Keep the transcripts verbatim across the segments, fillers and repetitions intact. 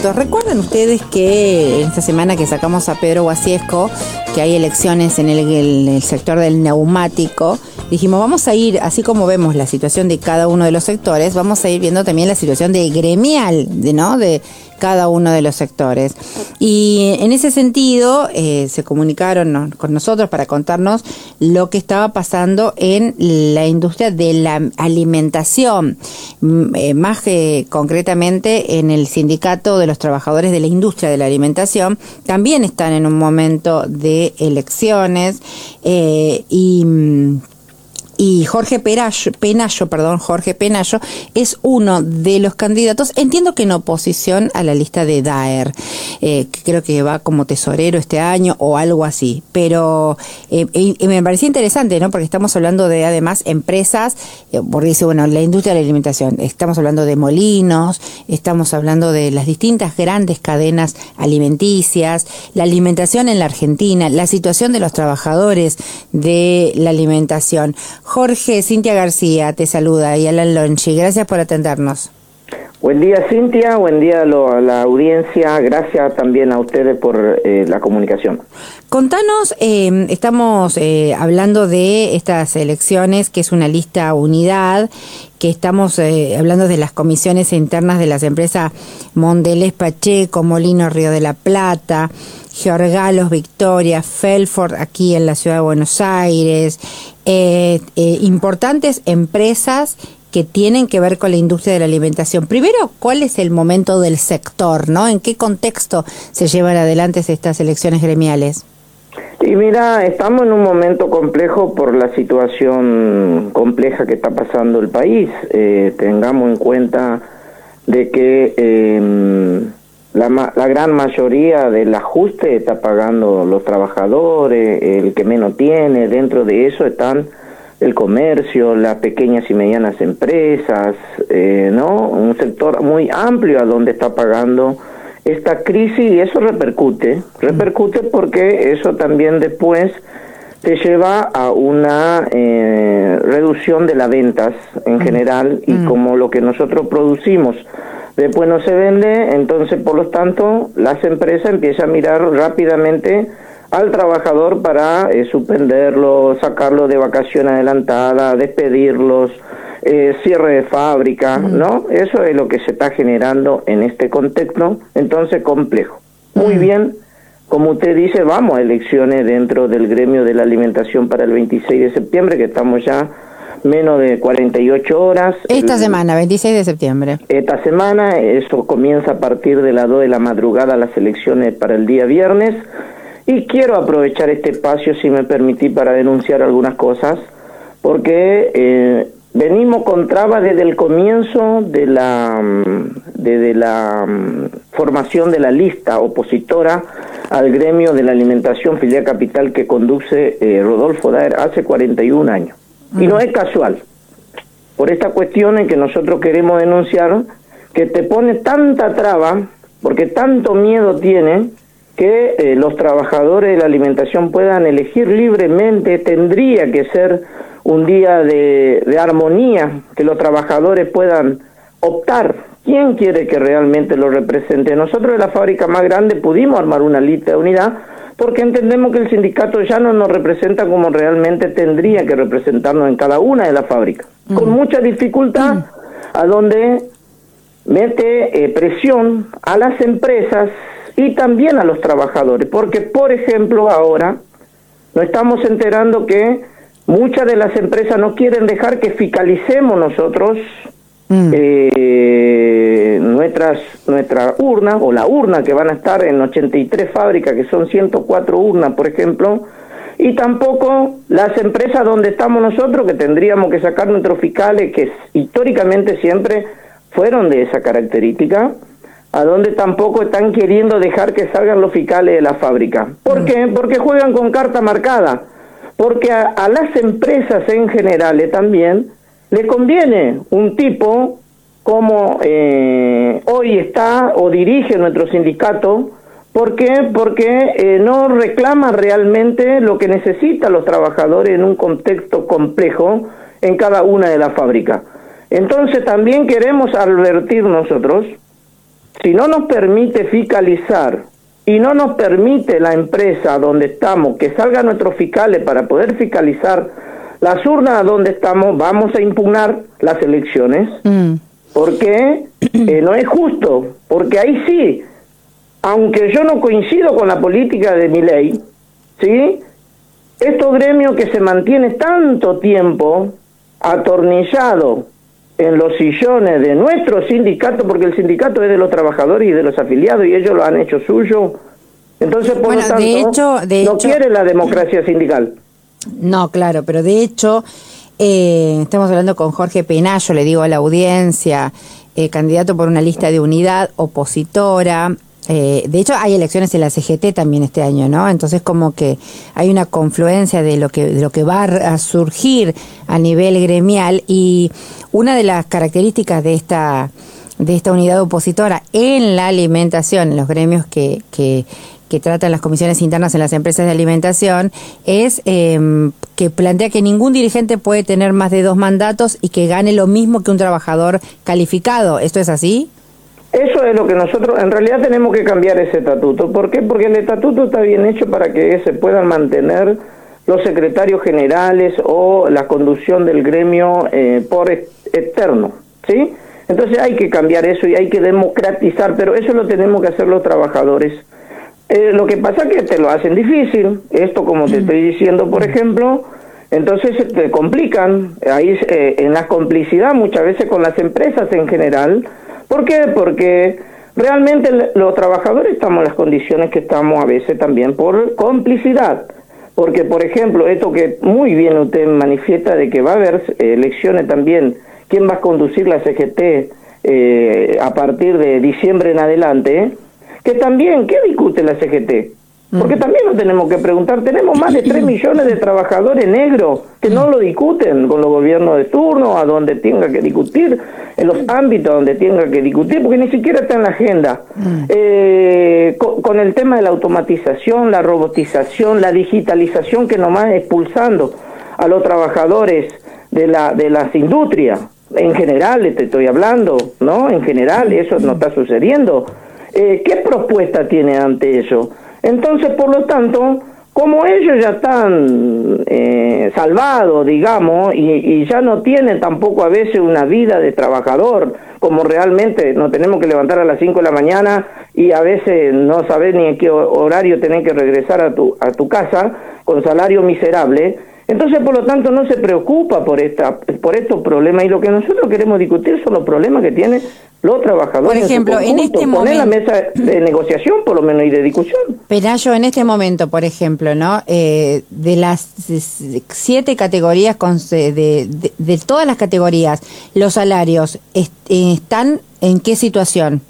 ¿Recuerdan ustedes que en esta semana que sacamos a Pedro Guasiesco, que hay elecciones en el, el, el sector del neumático, dijimos vamos a ir, así como vemos la situación de cada uno de los sectores, vamos a ir viendo también la situación de gremial, de, ¿no? de cada uno de los sectores. Y en ese sentido eh, se comunicaron ¿no? con nosotros para contarnos lo que estaba pasando en la industria de la alimentación, eh, más que concretamente en el sindicato de los trabajadores de la industria de la alimentación. También están en un momento de elecciones eh, y... Y Jorge Penayo, Penayo, perdón, Jorge Penayo es uno de los candidatos, entiendo que en oposición a la lista de Daer, eh, que creo que va como tesorero este año o algo así, pero eh, y, y me parecía interesante, ¿no? Porque estamos hablando de además empresas, eh, porque dice, bueno, la industria de la alimentación, estamos hablando de molinos, estamos hablando de las distintas grandes cadenas alimenticias, la alimentación en la Argentina, la situación de los trabajadores de la alimentación. Jorge, Cintia García te saluda y Alan Lonchi, gracias por atendernos. Buen día, Cintia, buen día a, lo, a la audiencia, gracias también a ustedes por eh, la comunicación. Contanos, eh, estamos eh, hablando de estas elecciones, que es una lista unidad, que estamos eh, hablando de las comisiones internas de las empresas Mondelez Pacheco, Molino Río de la Plata, Georgalos Victoria, Felford aquí en la ciudad de Buenos Aires, eh, eh, importantes empresas que tienen que ver con la industria de la alimentación. Primero, ¿cuál es el momento del sector, no? ¿En qué contexto se llevan adelante estas elecciones gremiales? Y mira, estamos en un momento complejo por la situación compleja que está pasando el país. Eh, tengamos en cuenta de que eh, la, la gran mayoría del ajuste está pagando los trabajadores, el que menos tiene. Dentro de eso están el comercio, las pequeñas y medianas empresas, eh, ¿no? Un sector muy amplio a donde está pagando esta crisis, y eso repercute, repercute porque eso también después te lleva a una eh, reducción de las ventas en general, y como lo que nosotros producimos después no se vende, entonces por lo tanto las empresas empiezan a mirar rápidamente al trabajador para eh, suspenderlo, sacarlo de vacación adelantada, despedirlos, eh, cierre de fábrica, mm. ¿no? Eso es lo que se está generando en este contexto, entonces complejo. Muy mm. bien, como usted dice, vamos a elecciones dentro del gremio de la alimentación para el veintiséis de septiembre, que estamos ya menos de cuarenta y ocho horas. Esta el, semana, veintiséis de septiembre. Esta semana, eso comienza a partir de las dos de la madrugada, las elecciones para el día viernes. Y quiero aprovechar este espacio, si me permitís, para denunciar algunas cosas, porque eh, venimos con trabas desde el comienzo de la, desde la um, formación de la lista opositora al gremio de la alimentación Filial Capital que conduce eh, Rodolfo Daer hace cuarenta y un años. Uh-huh. Y no es casual, por esta cuestión en que nosotros queremos denunciar, que te pone tanta traba, porque tanto miedo tiene, que eh, los trabajadores de la alimentación puedan elegir libremente. Tendría que ser un día de, de armonía, que los trabajadores puedan optar quién quiere que realmente lo represente. Nosotros de la fábrica más grande pudimos armar una lista de unidad porque entendemos que el sindicato ya no nos representa como realmente tendría que representarnos en cada una de las fábricas, mm. con mucha dificultad, mm. a donde mete eh, presión a las empresas y también a los trabajadores, porque por ejemplo ahora nos estamos enterando que muchas de las empresas no quieren dejar que fiscalicemos nosotros mm. eh, nuestras nuestra urna, o la urna que van a estar en ochenta y tres fábricas, que son ciento cuatro urnas por ejemplo, y tampoco las empresas donde estamos nosotros, que tendríamos que sacar nuestros fiscales, que históricamente siempre fueron de esa característica, a donde tampoco están queriendo dejar que salgan los fiscales de la fábrica. ¿Por qué? Porque juegan con carta marcada, porque a, a las empresas en general también le conviene un tipo como eh, hoy está o dirige nuestro sindicato. ¿Por qué? Porque eh, no reclama realmente lo que necesitan los trabajadores en un contexto complejo en cada una de las fábricas. Entonces también queremos advertir nosotros si no nos permite fiscalizar y no nos permite la empresa donde estamos que salgan nuestros fiscales para poder fiscalizar las urnas donde estamos, vamos a impugnar las elecciones, mm. porque eh, no es justo, porque ahí sí, aunque yo no coincido con la política de Milei, ¿sí?, estos gremios que se mantienen tanto tiempo atornillado en los sillones de nuestro sindicato, porque el sindicato es de los trabajadores y de los afiliados y ellos lo han hecho suyo, entonces por bueno, lo tanto de hecho, de no hecho, quiere la democracia sindical. No, claro, pero de hecho eh, estamos hablando con Jorge Penayo, le digo a la audiencia, eh, candidato por una lista de unidad opositora. Eh, de hecho hay elecciones en la C G T también este año, ¿no? Entonces como que hay una confluencia de lo que de lo que va a surgir a nivel gremial, y una de las características de esta de esta unidad opositora en la alimentación, en los gremios que que que tratan las comisiones internas en las empresas de alimentación, es eh, que plantea que ningún dirigente puede tener más de dos mandatos y que gane lo mismo que un trabajador calificado. ¿Esto es así? Eso es lo que nosotros, en realidad tenemos que cambiar ese estatuto. ¿Por qué? Porque el estatuto está bien hecho para que se puedan mantener los secretarios generales o la conducción del gremio eh, por externo, ¿sí? Entonces hay que cambiar eso y hay que democratizar, pero eso lo tenemos que hacer los trabajadores. Eh, lo que pasa es que te lo hacen difícil, esto como te estoy diciendo, por ejemplo, entonces te complican, ahí eh, en la complicidad muchas veces con las empresas en general. ¿Por qué? Porque realmente los trabajadores estamos en las condiciones que estamos a veces también por complicidad. Porque, por ejemplo, esto que muy bien usted manifiesta de que va a haber eh, elecciones también, ¿quién va a conducir la C G T eh, a partir de diciembre en adelante? ¿eh? Que también, ¿qué discute la C G T? Porque también nos tenemos que preguntar, tenemos más de tres millones de trabajadores negros que no lo discuten con los gobiernos de turno, a donde tenga que discutir, en los ámbitos donde tenga que discutir, porque ni siquiera está en la agenda. Eh, con, con el tema de la automatización, la robotización, la digitalización que nos va expulsando a los trabajadores de la de las industrias, en general te estoy hablando, ¿no? En general eso no está sucediendo. Eh, ¿Qué propuesta tiene ante eso? Entonces, por lo tanto, como ellos ya están eh, salvados, digamos, y, y ya no tienen tampoco a veces una vida de trabajador, como realmente nos tenemos que levantar a las cinco de la mañana y a veces no saber ni en qué horario tener que regresar a tu, a tu casa con salario miserable. Entonces, por lo tanto, no se preocupa por esta por estos problemas, y lo que nosotros queremos discutir son los problemas que tienen los trabajadores. Por ejemplo, en, en este poner momento, la mesa de negociación, por lo menos, y de discusión. Penayo, en este momento, por ejemplo, ¿no? Eh, de las siete categorías, con, de, de, de todas las categorías, los salarios est, están en qué situación?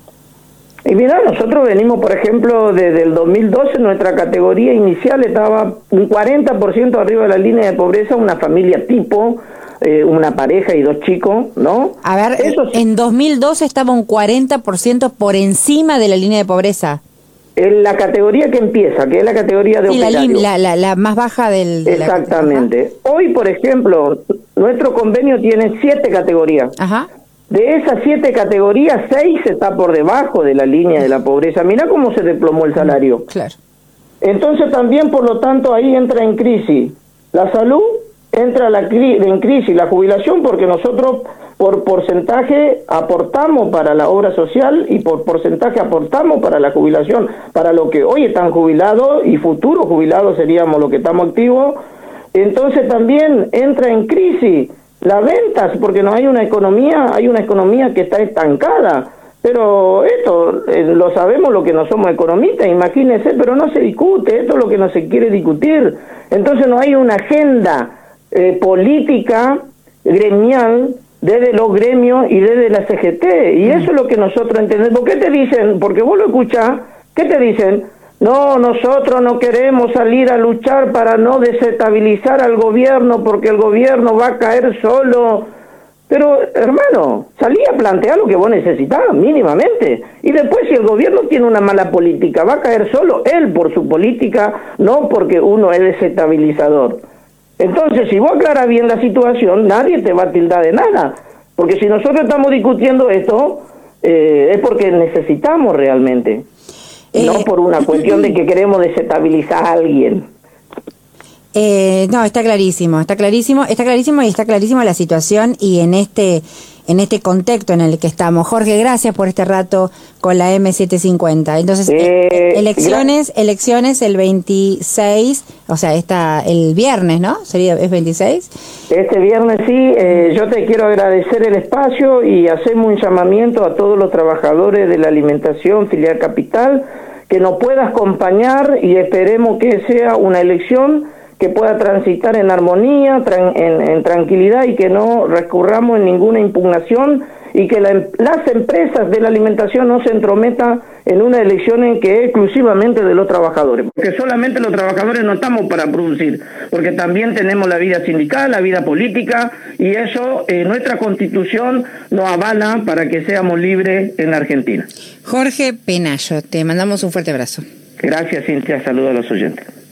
Y mira, nosotros venimos, por ejemplo, desde el dos mil doce, nuestra categoría inicial estaba un cuarenta por ciento arriba de la línea de pobreza, una familia tipo, eh, una pareja y dos chicos, ¿no? A ver, Eso sí. En dos mil doce estaba un cuarenta por ciento por encima de la línea de pobreza. En la categoría que empieza, que es la categoría de sí, operario. La, la, la más baja del... De Exactamente. La... Hoy, por ejemplo, nuestro convenio tiene siete categorías. Ajá. De esas siete categorías, seis está por debajo de la línea de la pobreza. Mirá cómo se desplomó el salario. Claro. Entonces también, por lo tanto, ahí entra en crisis la salud, entra la cri- en crisis la jubilación, porque nosotros por porcentaje aportamos para la obra social y por porcentaje aportamos para la jubilación, para lo que hoy están jubilados y futuros jubilados seríamos los que estamos activos. Entonces también entra en crisis las ventas, porque no hay una economía, hay una economía que está estancada. Pero esto eh, lo sabemos lo que no somos economistas, imagínense, pero no se discute, esto es lo que no se quiere discutir. Entonces no hay una agenda eh, política gremial desde los gremios y desde la C G T, y eso es lo que nosotros entendemos. ¿Por qué te dicen? Porque vos lo escuchás, ¿qué te dicen? No, nosotros no queremos salir a luchar para no desestabilizar al gobierno porque el gobierno va a caer solo. Pero, hermano, salí a plantear lo que vos necesitabas, mínimamente. Y después, si el gobierno tiene una mala política, va a caer solo él por su política, no porque uno es desestabilizador. Entonces, si vos aclaras bien la situación, nadie te va a tildar de nada. Porque si nosotros estamos discutiendo esto, eh, es porque necesitamos realmente, eh, no por una cuestión de que queremos desestabilizar a alguien. Eh, no, está clarísimo, está clarísimo, está clarísimo y está clarísima la situación y en este en este contexto en el que estamos. Jorge, gracias por este rato con la eme setecientos cincuenta. Entonces, eh, elecciones, elecciones el veintiséis, o sea, está el viernes, ¿no? ¿Sería es veintiséis? Este viernes sí, eh, yo te quiero agradecer el espacio y hacemos un llamamiento a todos los trabajadores de la alimentación filial Capital que nos pueda acompañar y esperemos que sea una elección que pueda transitar en armonía, tran, en, en tranquilidad y que no recurramos en ninguna impugnación y que la, las empresas de la alimentación no se entrometan en una elección en que es exclusivamente de los trabajadores, porque solamente los trabajadores no estamos para producir, porque también tenemos la vida sindical, la vida política y eso eh, nuestra Constitución nos avala para que seamos libres en la Argentina. Jorge Penayo, te mandamos un fuerte abrazo. Gracias, Cintia, saludos a los oyentes.